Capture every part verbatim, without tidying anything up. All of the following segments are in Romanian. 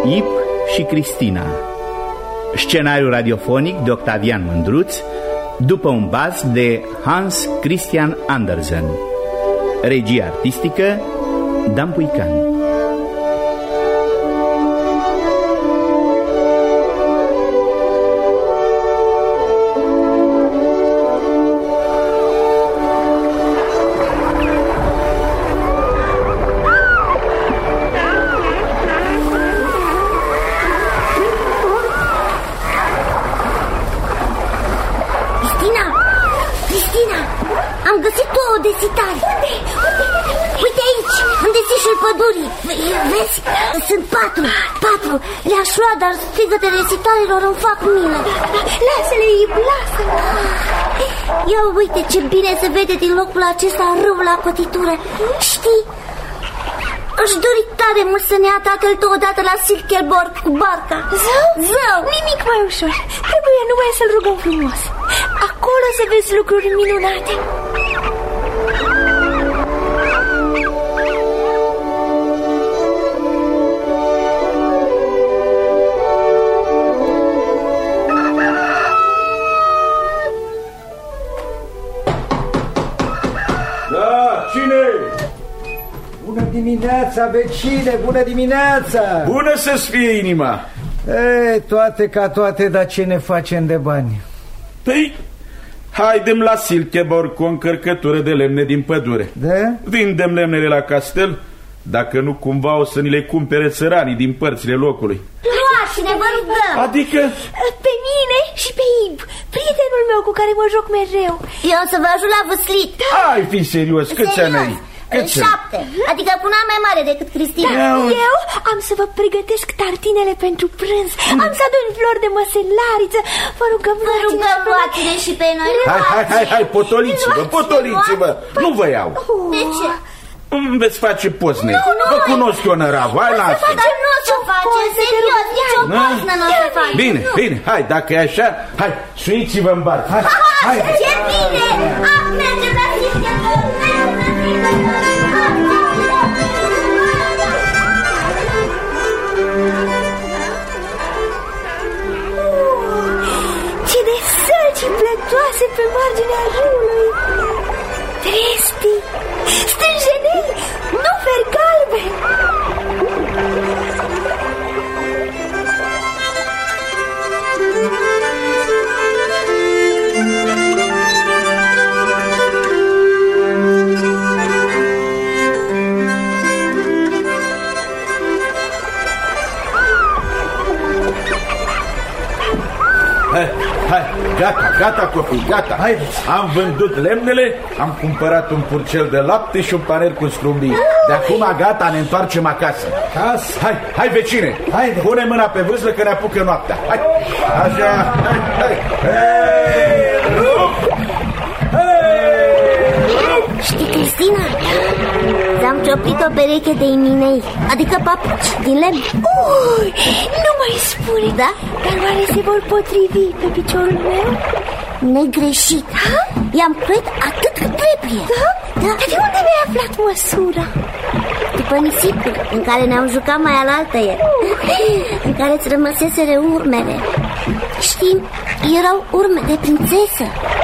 Ip și Cristina. Scenariu radiofonic de Octavian Mândruț, după un bas de Hans Christian Andersen. Regie artistică Dan Puican. Vezi? Sunt patru, patru. Le-aș lua, dar strigătele recitalelor îmi fac milă. Lasă-le, Ip, lasă-le. Ia uite ce bine se vede din locul acesta râu la cotitură. Știi, aș dori tare mult să ne ia tatăl tău odată la Silkeborg cu barca. Zău? Zău. Nimic mai ușor. Trebuie numai să-l rugăm frumos. Acolo să vezi lucruri minunate. Bună dimineața, vecine, bună dimineața! Bună să-ți fie inima! Ei, toate ca toate, dar ce ne facem de bani? Păi, haidem la Silkeborg cu o încărcătură de lemne din pădure. De? Vindem lemnele la castel, dacă nu cumva o să ni le cumpere țăranii din părțile locului. Luați-ne, vă rugăm! Adică? Pe mine și pe Ib, prietenul meu cu care mă joc mereu. Eu o să vă ajut la văslit. Hai, fi serios, câți ani ai? Șapte, adică cu un an mai mare decât Cristina. Da, eu am să vă pregătesc tartinele pentru prânz. Am să adun flori de măselariță. Vă rugăm, vă rugăm, luați-ne și pe noi. Hai, hai, hai, hai, potoliți-vă, potoliți-vă. Nu vă iau. De ce? Îmi veți face pozne. Vă cunosc eu, nărav, hai, lasă. Dar nu o să face, serios, nici o poznă nu o să face. Bine, bine, hai, dacă e așa, hai, suiți-vă în bar. Hai, hai. Ce bine! Ah, mergem la Silkeborg, mergem la Silkeborg. Ce de sălci plătoase pe marginea râului. Tresti, stânjenii, nuferi galbeni. Hai, hai, gata, gata copii, gata. Hai, am vândut lemnele, am cumpărat un purcel de lapte și un paner cu strumbii. De acum gata, ne întoarcem acasă. Acasă? Hai, hai vecine, hai, pune mâna pe vâslă că ne apucă noaptea. Hai, așa, hai, hai. Hei, rup! Hei, rup! Știi, Cristina, ți-am cioplit o pereche de iminei, adică papuci din lemn. Ui, nu mai spune. Da? Dar oare se vor potrivi pe piciorul meu? Negreșit. I-am croit atât cât trebuie. Da? Da. Dar de unde mi-ai aflat măsura? După nisipul în care ne-am jucat mai alaltă ieri, în care îți rămăseseră urmele. Știi, erau urme de prințesă.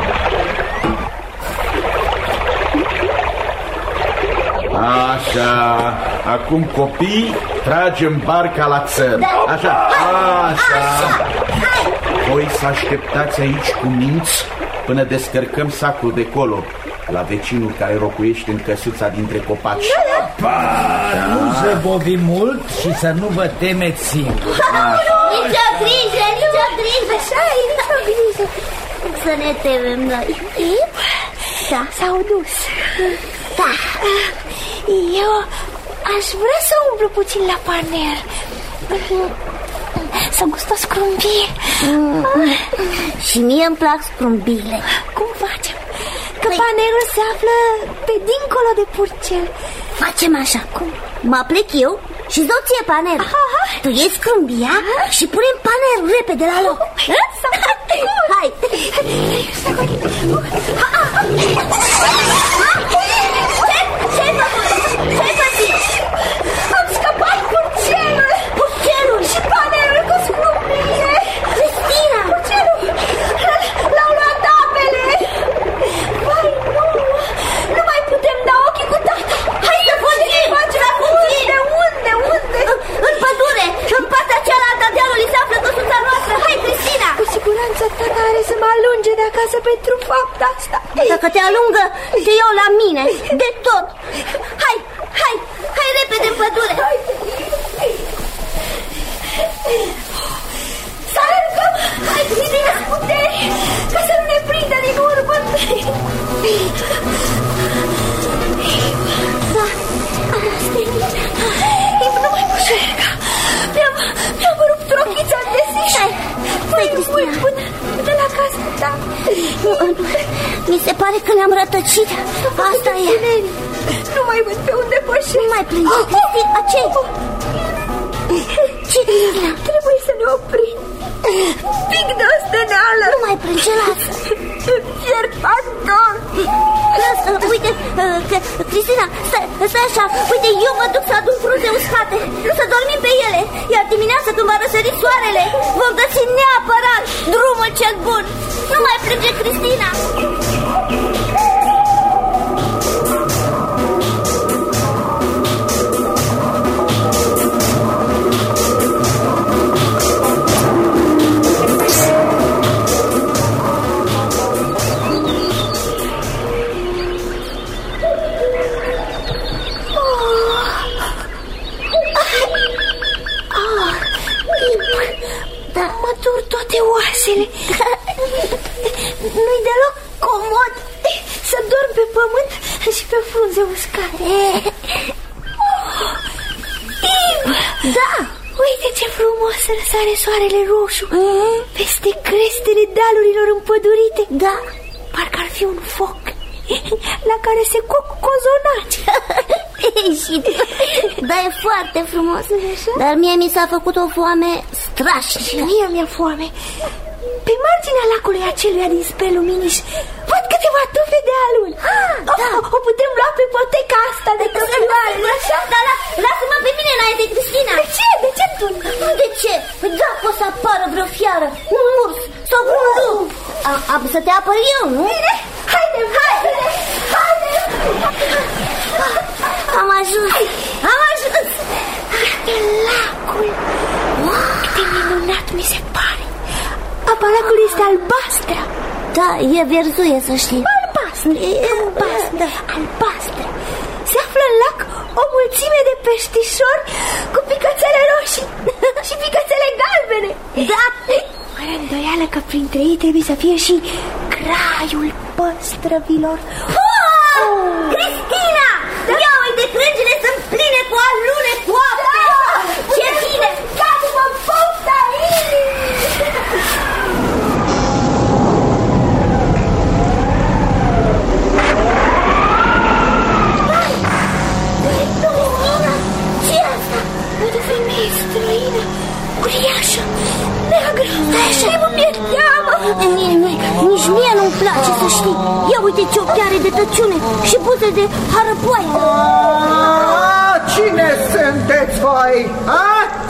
Așa, acum copii, tragem barca la țărm. Da. Așa, așa. Așa. Voi să așteptați aici cu minți până descărcăm sacul de colo la vecinul care locuiește în căsuța dintre copaci. Pa, nu zăbovi mult și să nu vă temeți singur. Nici o grijă, nici o grijă. Așa e, nici o grijă. Să ne temem noi. Da, s-au dus. Da. Eu aș vrea să umblu puțin la paner, să gustă scrumbii. mm. Și mie îmi plac scrumbile. Cum facem? Că păi... panerul se află pe dincolo de purcel. Facem așa. Cum? Mă plec eu și dau ție panerul. Aha. Tu iei scrumbia și punem panerul repede la loc. Hai. Ce-ai făcut? Ce-ai făcut? Am scăpat purcelul. Purcelul? Și asta. Dacă te alungă, te iau la mine, de tot. Hai, hai, hai repede în pădure. Să alergăm, hai, Cristina, puteri, ca să nu ne prindă din urmă. Da, Stelina, nu mai pot alerga. Mi-am, mi-am rupt rochița de zi. Stai, stai, Cristina. Până, până la casă, da. Nu, nu, mi se pare că ne-am rătăcit. Asta e. Nu mai văd pe unde pășesc. Nu mai plânge, Cristina, ce? Ce, Cristina? Trebuie să ne oprim. Pic de osteneală. Nu mai plânge, lasă. Pierd pardon. Lasă, uite, că, Cristina, stai, stai așa. Uite, eu mă duc să adun frunze uscate, să dormim pe ele. Iar dimineața când va răsări soarele, vom găsi neapărat drumul cel bun. Nu mai plânge, Cristina. Oasele. Nu-i deloc comod să dorm pe pământ și pe frunze uscate. Da, uite ce frumos răsare soarele roșu peste crestele dealurilor împădurite. Da, parcă ar fi un foc la care se coc cozonaci. și da, e foarte frumos. Dar mie mi s-a făcut o foame strașnică. Și mie mi-e foame. Pe marginea lacului aceluia din spre Luminiș văd câteva tufe de alun. Ah, da. o, o putem lua pe poteca asta de căsătoare. Așa, dar la, lasă-mă pe mine înainte, Cristina. De ce? De ce tu? De ce? Da, poți să apară vreo fiară, un urs sau un lup. Am să te apăr eu, nu? Bine, haide, haide, haide. Am ajuns, am ajuns. Iată lacul. Wow, cât de minunat mi se pare. Apa lacului este albastră. Da, e verzuie, să știi. Albastră, albastră, albastră. Se află în lac o mulțime de peștișori cu picățele roșii și picățele galbene. Da. Fără îndoială că printre ei trebuie să fie și graiul păstrăvilor. Oh! Cristina! Da? Ia uite, crângile sunt pline cu alune coapte. Da! Ce bine! Cați-mă pofta inimii! Ce-i asta? Uite, femeie străină, uriașă, neagră. Și mi-e teamă. Nici mie nu-mi place, să știi. Ia uite ce ochi are de tăciune și buze de harăpoaiă. Cine sunteți voi? A?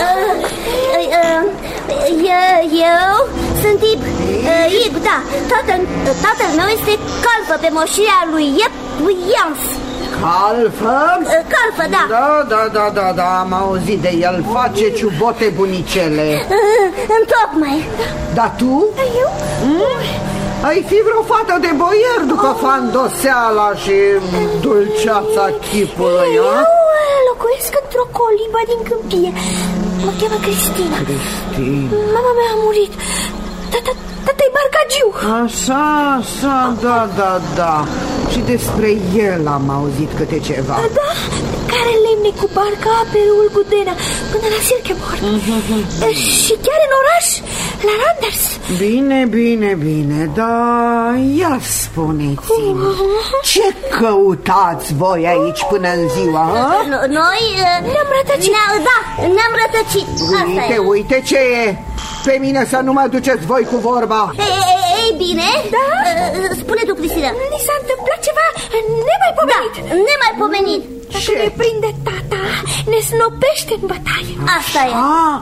Eu sunt Ib. Ib, da. Tatăl, tatăl meu este calfă pe moșirea lui Iep Ians. Calfă? Calfă, da. Da, da, da, da, da, am auzit de el. Face ciubote bunicele. Întocmai. Dar tu? Eu? Mm? Ai fi vreo fată de boier după fandoseala și dulceața chipului, Eu a? locuiesc într-o colibă din câmpie. Mă cheamă Cristina. Cristina. Mama mea a murit. Tata-i barcagiu. Așa, așa, da, da, da. Și despre el am auzit câte ceva. Da, care lemne cu barca pe râul Gudena până la Silkeborg. Și chiar în oraș, la Randers. Bine, bine, bine, dar ia spuneți-mi, ce căutați voi aici până în ziua? Noi ne-am rătăcit. Da, ne-am rătăcit. Uite, uite ce e. Pe mine să nu mă duceți voi cu vorba. Ei bine, da? Spune tu, Cristina. Ni s-a întâmplat ceva nemaipomenit. Da, nemaipomenit. Dacă ne prinde tata, ne snopește în bătaie. Asta e. Ah.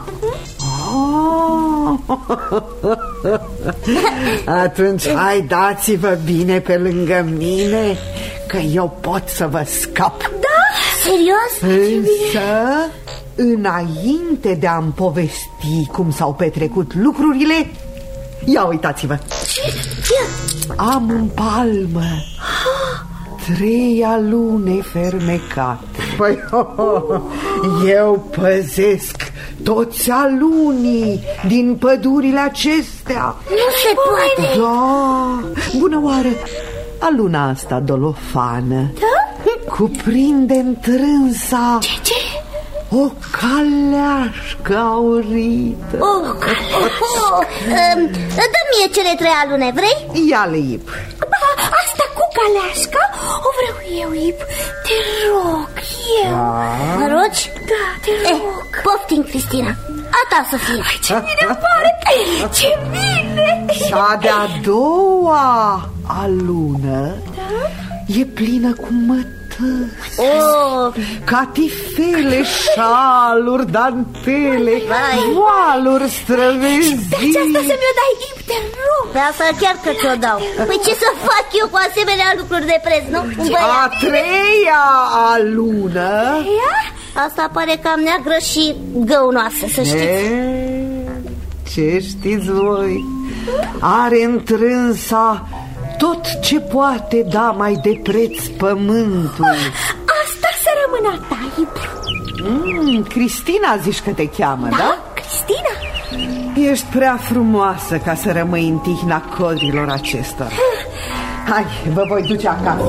Atunci hai, dați-vă bine pe lângă mine, că eu pot să vă scap. Da? Serios? Însă, înainte de a-mi povesti cum s-au petrecut lucrurile, ia uitați-vă. Ce? Am în palmă trei alune fermecate. Păi, oh, eu păzesc toți alunii din pădurile acestea. Nu se poate. Da, bună oară, aluna asta dolofană, da? Cuprinde întrânsa Ce, ce? o caleașcă aurită. O caleașcă. um, Dă mie cele trei alune, vrei? Ia-le, Ip. Asta cu caleașca o vreau eu, Ip. Te rog, eu. Mă rogi? Da, te rog. Eh, poftim, Cristina. A ta să fie. Ai, ce bine pare. Ce bine. Cea de-a doua alună, da? E plină cu mătăși, Oh. catifele, șaluri, dantele, Vai. voaluri străvezii. Pe aceasta să mi-o dai, Ip, te rog. Pe asta chiar că ți-o dau. Păi ce să fac eu cu asemenea lucruri de preț, nu? A treia alună. Asta pare cam neagră și găunoasă, să știți. E, ce știți voi? Are întrânsa tot ce poate da mai de preț pământul. Asta să rămână a ta, Ip. mm, Cristina zici că te cheamă, da? Da, Cristina. Ești prea frumoasă ca să rămâi în tihna codrilor acestora. Hai, vă voi duce acasă.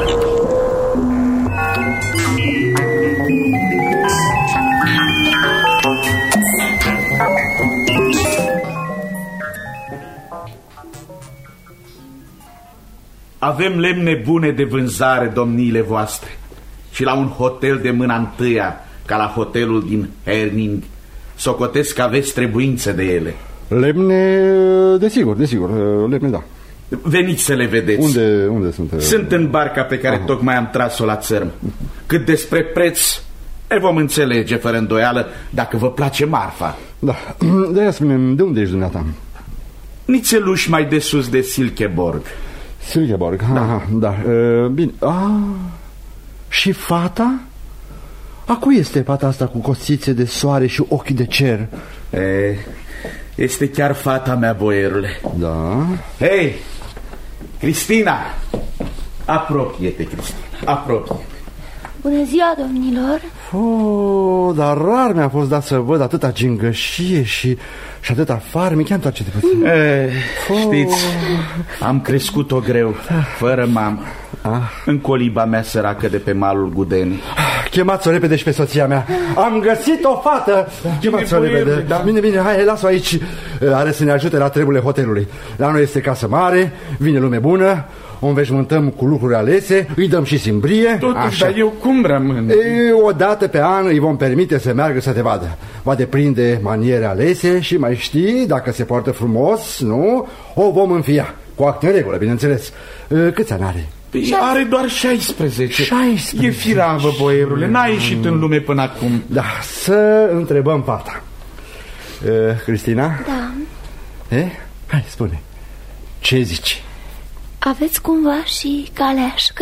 Avem lemne bune de vânzare, domniile voastre, și la un hotel de mâna întâia, ca la hotelul din Herning. Socotesc că aveți trebuință de ele. Lemne, desigur, desigur, lemne, da. Veniți să le vedeți. Unde, unde sunt? Sunt în barca pe care Aha. tocmai am tras-o la țărm. Cât despre preț, le vom înțelege fără îndoială dacă vă place marfa. Da, de-aia spune-mi, de unde ești dumneata? Nițeluși mai de sus de Silkeborg. Silkeborg, da, aha, da. E, bine, a, și fata? A cui este fata asta cu costițe de soare și ochi de cer? E, este chiar fata mea, boierule. Da. Hei, Cristina! Apropie-te, Cristina, apropie-te. Bună ziua, domnilor. Oh, dar rar mi-a fost dat să văd atâta gingășie și, și atâta farmic. Ia întoarce-te puțin. E, știți, am crescut-o greu, fără mamă, ah. în coliba mea săracă de pe malul Gudenii. Chemați-o repede și pe soția mea. Am găsit o fată. Chemați-o repede, da? Bine, bine, hai, las-o aici. Are să ne ajute la treburile hotelului. La noi este casă mare, vine lume bună, o înveșmântăm cu lucruri alese, îi dăm și simbrie. Totuși, dar eu cum rămân? E, o dată pe an îi vom permite să meargă să te vadă. Va deprinde maniere alese și mai știi, dacă se poartă frumos, nu, o vom înfia. Cu acte în regulă, bineînțeles. Câți ani are? Are doar șaisprezece. șaisprezece. E firavă, boierule, n-a ieșit în lume până acum. Da, să întrebăm fata. uh, Cristina? Da. E? Hai, spune. Ce zici? Aveți cumva și caleașcă?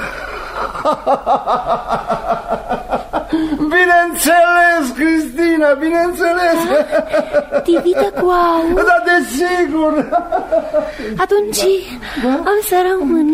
Bineînțeles, Cristina, bineînțeles. Tivită cu aur? Da, desigur. Atunci da? Am să rămân.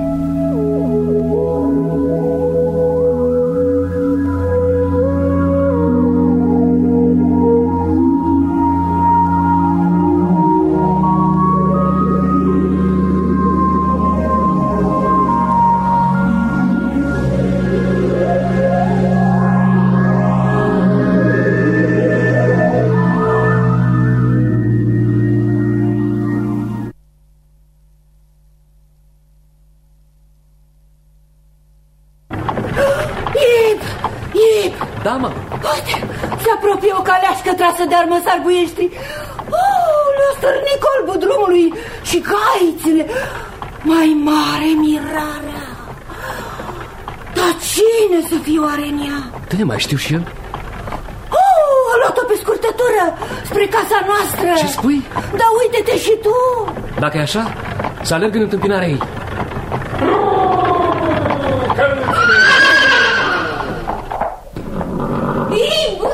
Da, mă. Uite, se apropie o caleașcă trasă de armăsari buieștri. Oh, le-a stârnit colbul drumului și gaițile. Mai mare mirarea. Dar cine să fie oare în ea? Te mai știu și eu. Oh, a luat-o pe scurtătură spre casa noastră. Ce spui? Da, uite-te și tu. Dacă e așa, să alerg în întâmpinarea ei. Ib!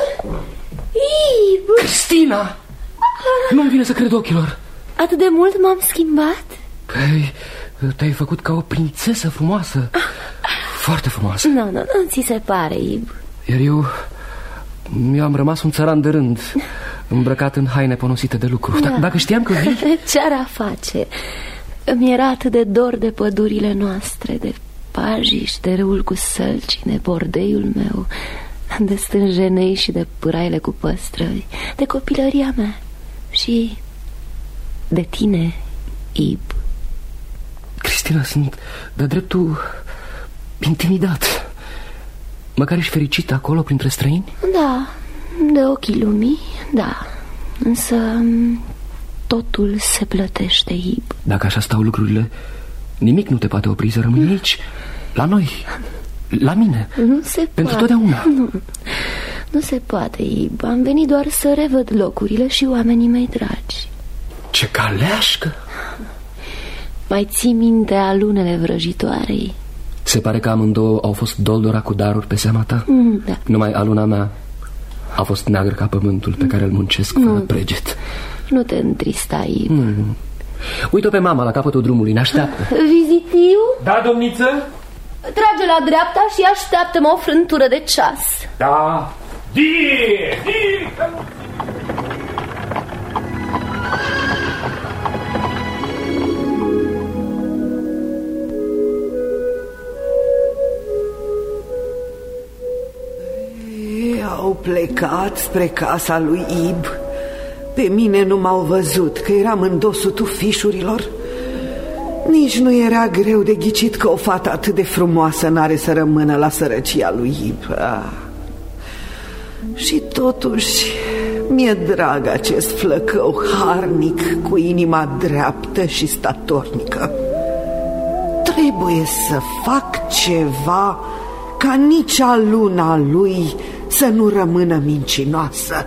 Ib! Cristina! Nu-mi vine să cred ochilor. Atât de mult m-am schimbat? Păi, te-ai făcut ca o prințesă frumoasă. Foarte frumoasă. Nu, nu, nu ți se pare, Ib. Iar eu... eu am rămas un țăran de rând, îmbrăcat în haine ponosite de lucru. da. Dacă știam că vii... Ce-ar face? Îmi era atât de dor de pădurile noastre, de pajiș, de râul cu sălci, de bordeiul meu, de stânjenei și de pâraile cu păstrăvi, de copilăria mea și de tine, Ib. Cristina, sunt de dreptul intimidat. Măcar ești fericită acolo printre străini? Da, de ochii lumii, da. Însă totul se plătește, Ib. Dacă așa stau lucrurile, nimic nu te poate opri să rămâi aici, la noi, la mine. Nu se pentru poate. totdeauna. Nu, nu se poate, Ib. Am venit doar să revăd locurile și oamenii mei dragi. Ce caleașcă! Mai ții minte alunele vrăjitoarei? Se pare că amândouă au fost doldora cu daruri pe seama ta? Mm, da. Numai aluna mea a fost neagră ca pământul pe care îl muncesc fără nu. preget. Nu te întrista, Ib. Mm. Uite-o pe mama la capătul drumului, ne așteaptă. Vizitiu? Da, domniță? Trage la dreapta și așteaptă-mă o frântură de ceas. Da. Die, die. Au plecat spre casa lui Ib. Pe mine nu m-au văzut, că eram în dosul tufișurilor. Nici nu era greu de ghicit că o fată atât de frumoasă n-are să rămână la sărăcia lui Ib. Ah. Și totuși mi-e drag acest flăcău harnic, cu inima dreaptă și statornică. Trebuie să fac ceva ca nici aluna lui să nu rămână mincinoasă.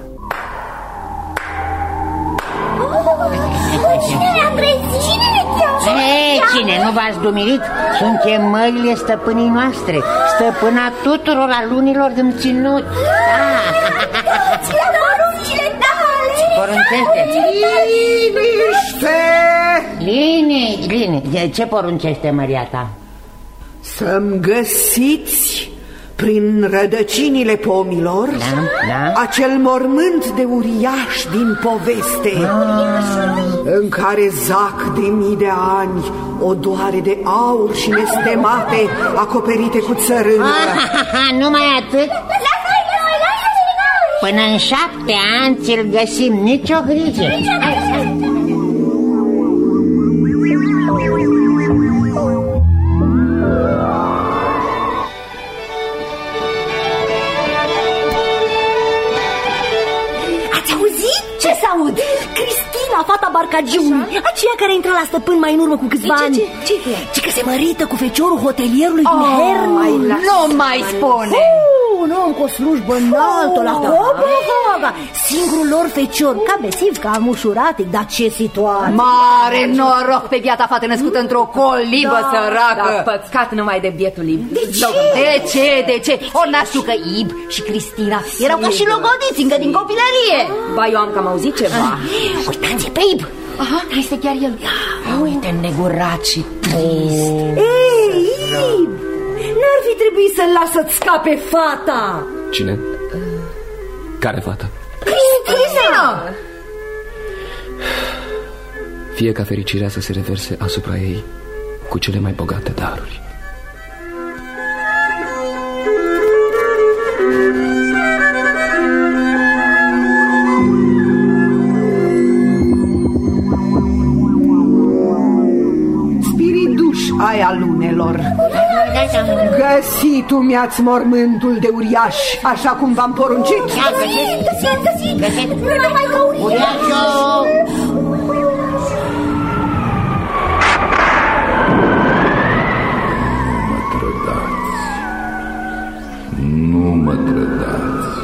Cine ne-a trezit? Cine ne cheamă? Ei, cine, nu v-ați dumirit? Suntem măile stăpânii noastre, stăpâna tuturor alunilor din ținut. Ți-le poruncile tale! Poruncește? Liniște! Lini, lini, ce poruncește, măria ta? Să-mi găsiți prin rădăcinile pomilor, da, da. acel mormânt de uriaș din poveste, ah. în care zac de mii de ani odoare de aur și nestemate acoperite cu țărână. Ah, numai atât? Până în șapte ani ți-l găsim, nicio grijă. Ce s-aud? Cristina, fata barcagiului, aceea care intra la stăpân mai în urmă cu câțiva ani. Ce, ce, ce? Ce că se mărită cu feciorul hotelierului din oh, Hernu. Nu mai spune! Uh, un om cu o slujbă înaltă la Copenhaga, singurul lor fecior, ca besiv, ca mușuratic, dar ce situație! Mare noroc pe biata fată născută într-o colibă da, săracă. Da, păcat numai de bietul Ib. De ce? De ce, de ce? Ori n-a știu că Ib și Cristina erau ca și logodiți încă din copilărie. Ba, eu am cam auzit ceva. Uitați pe Ib! Aha, este chiar el. Uite, negurat și trist. Ei, Ib! N-ar fi trebuit să-l las să-ți scape fata. Cine? Care fată? Cristina! Fie ca fericirea să se reverse asupra ei cu cele mai bogate daruri. Ai alunelor, găsi tu mi-ați mormântul de uriaș, așa cum v-am poruncit. Găsit, găsit, găsit, nu numai ca uriașul. Mă trădați, nu mă trădați.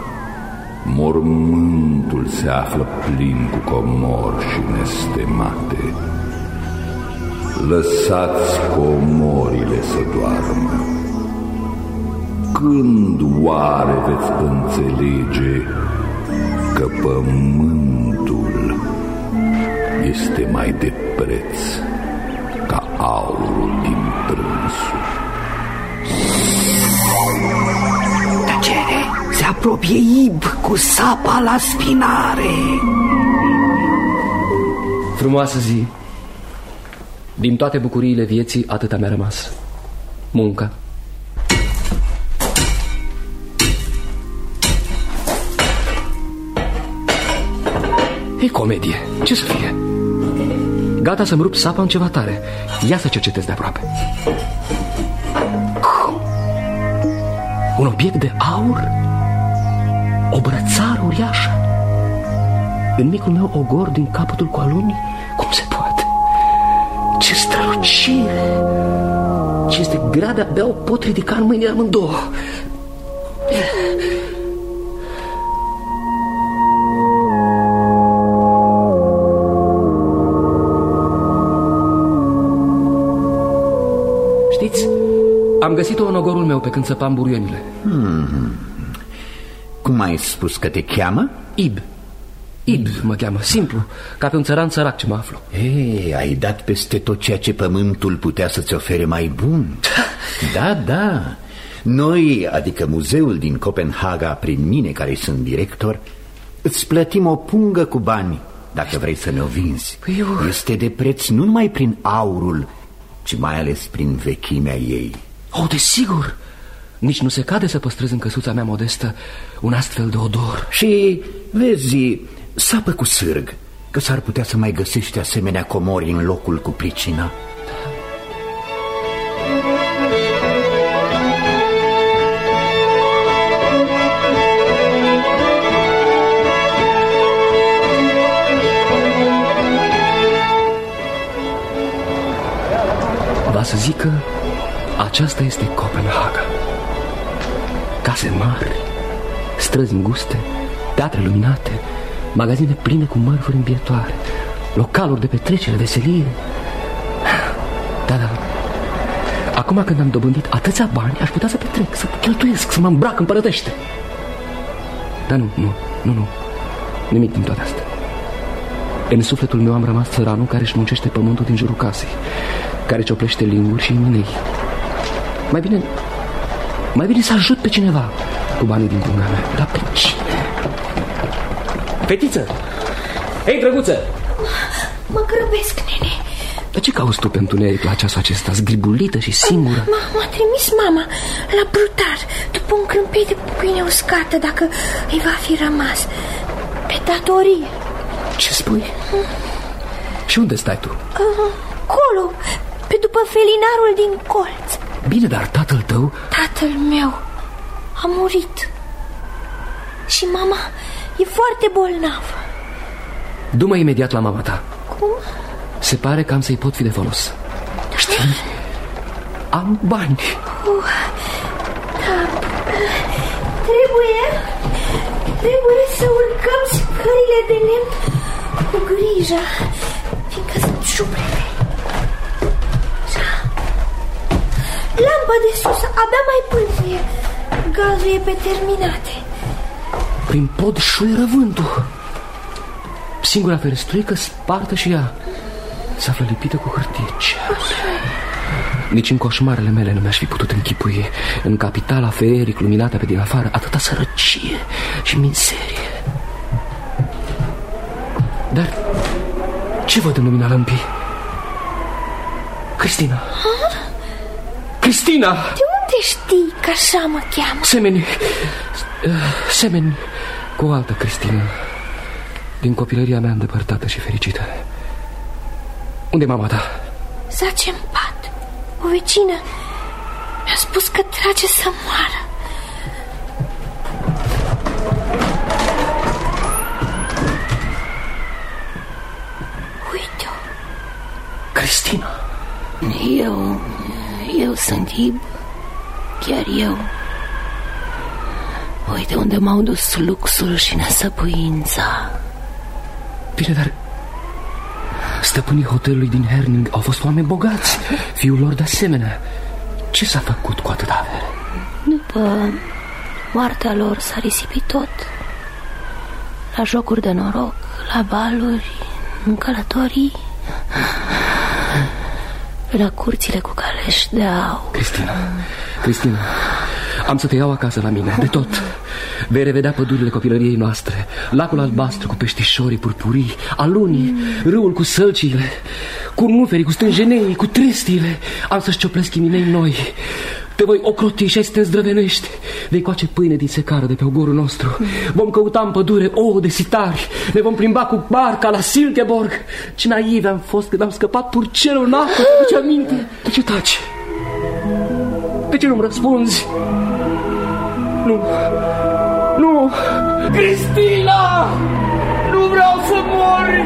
Mormântul se află plin cu comori și nestemate. Lăsați comorile să doarmă. Când oare veți înțelege că pământul este mai de preț aurul din trânsuri. Tăcere! Se apropie Ib cu sapa la spinare. Frumoasă zi. Din toate bucuriile vieții, atâta mi-a rămas: munca. E comedie, ce să fie? Gata să-mi rup sapa în ceva tare. Ia să cercetez de aproape. Un obiect de aur? O brățară uriașă? În micul meu ogor din capătul cu aluni? Cum se poate? Ce strălucire! Ce este grea, de-abia o pot ridica în mâinile amândouă. Știți, am găsit-o în ogorul meu pe când săpam buruienile. hmm. Cum ai spus că te cheamă? Ib. Ib mă cheamă, simplu, ca pe un țăran sărac ce mă aflu. Ei, ai dat peste tot ceea ce pământul putea să-ți ofere mai bun. Da, da. Noi, adică muzeul din Copenhaga, prin mine care sunt director, îți plătim o pungă cu bani dacă vrei să ne-o vinzi. Păi eu... Este de preț nu numai prin aurul, ci mai ales prin vechimea ei. Oh, desigur. Nici nu se cade să păstrez în căsuța mea modestă un astfel de odor. Și, vezi, sapă cu sârg, că s-ar putea să mai găsești asemenea comori în locul cu pricina. Va să zic că aceasta este Copenhaga. Case mari, străzi înguste, teatre luminate, magazine pline cu mărfuri îmbietoare, localuri de petrecere, veselie. Da, da. Acum când am dobândit atâția bani, aș putea să petrec, să cheltuiesc, să mă îmbrac împărătește. Dar nu, nu, nu, nu. Nimic din toate astea. În sufletul meu am rămas țăranul care își muncește pământul din jurul casei, care cioplește linguri și minei. Mai bine, mai bine să ajut pe cineva cu banii din punga mea. Dar pe cine? Fetiță! Hei, drăguță! Mă grăbesc, nene. Dar ce cauți tu pe întuneric la ceasul acesta, zgribulită și singură? M-a trimis mama la brutar după un crâmpei de pâine uscată, dacă îi va fi rămas, pe datorie. Ce spui? Hmm. Și unde stai tu? Uh, Colo, pe după felinarul din colț. Bine, dar tatăl tău? Tatăl meu a murit. Și mama e foarte bolnavă. Du-mă imediat la mama ta. Cum? Se pare că am să-i pot fi de folos. Da. Știi? Am bani. Uh, da. Trebuie Trebuie să urcăm scările de lemn cu grijă, fiindcă sunt șubrele. Lampa de sus abia mai pâlzie. Gazul e pe terminate. Prin pod șuieră vântul. Singura ferestruică spartă și ea se află lipită cu hârtie. Ce? Nici în coșmarele mele nu mi-aș fi putut închipui, în capitala feeric luminată pe din afară, atâta sărăcie și mizerie. Dar ce văd în lumina lămpii? Cristina. Ha? Cristina! De unde știi că așa mă cheamă? Semeni, semeni cu o altă Cristina din copilăria mea îndepărtată și fericită. Unde-i mama ta? Zace în pat. O vecină mi-a spus că trage să moară. Uite-o. Cristina. Eu, eu sunt Ib. Chiar eu. Uite unde m-au dus luxul și nesăpuința. Bine, dar stăpânii hotelului din Herning au fost oameni bogați, fiul lor de asemenea. Ce s-a făcut cu atâta avere? După moartea lor s-a risipit tot. La jocuri de noroc, la baluri, în călătorii. la curțile cu calești de aur. Cristina, Cristina, am să te iau acasă la mine, de tot. Vei revedea pădurile copilăriei noastre, lacul albastru cu peștișorii purpurii, alunii, râul cu sălcile, cu nuferii, cu stânjenei, cu trestiile. Am să-și cioplesc chiminei noi. Te voi ocroti și ai să te zdrăvenești. Vei coace pâine din secară de pe ogorul nostru. Vom căuta în pădure ouă de sitari. Ne vom plimba cu barca la Silkeborg. Ce naive am fost când am scăpat purcelul în apă. Te-ți aminte? De ce taci? De ce nu-mi răspunzi? Nu. Nu. Cristina! Nu vreau să mori!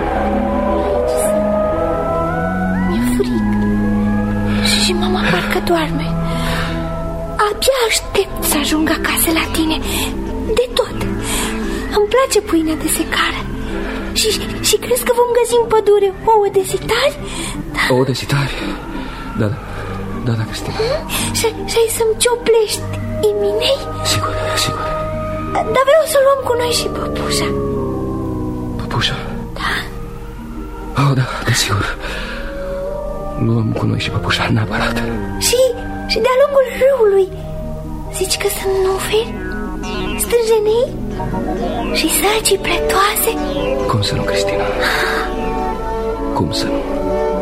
Mi-e frig. Și mama parcă doarme. Abia aștept să ajung acasă la tine. De tot. Îmi place pâinea de secară. Și, și crezi că vom găsi în pădure ouă de sitari? Da. Ouă de sitari? Da, da, da, da, Cristina. Și, și ai să-mi cioplești iminei? Sigur, sigur. Dar vreau să luăm cu noi și păpușa. Păpușa? Da. Oh, da, desigur. Luăm cu noi și păpușa, neapărat. Și, și de-a lungul râului zici că sunt nuferi, stânjenei și sălcii pretoase? Cum să nu, Cristina? Cum să nu?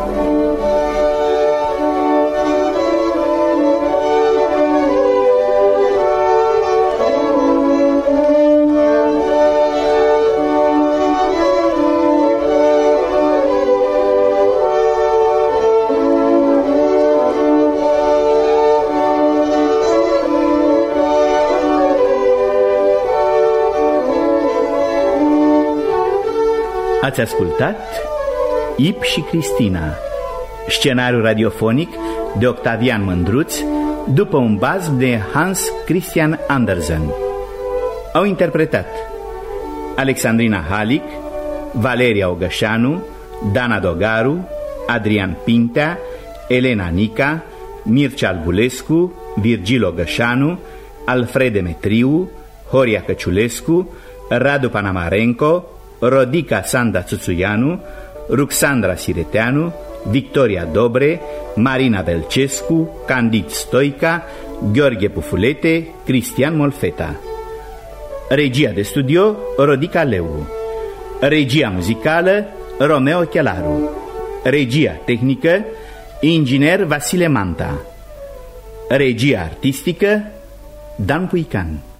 Ați ascultat Ib și Cristina, scenariu radiofonic de Octavian Mândruț, după un basm de Hans Christian Andersen. Au interpretat Alexandrina Halic, Valeria Ogășanu, Dana Dogaru, Adrian Pintea, Elena Nica, Mircea Albulescu, Virgil Ogășanu, Alfred Demetriu, Horia Căciulescu, Radu Panamarenco, Rodica Sanda Țuțuianu, Ruxandra Sireteanu, Victoria Dobre, Marina Velcescu, Candid Stoica, Gheorghe Pufulete, Cristian Molfeta. Regia de studio Rodica Leu. Regia muzicală Romeo Chelaru. Regia tehnică inginer Vasile Manta. Regia artistică Dan Puican.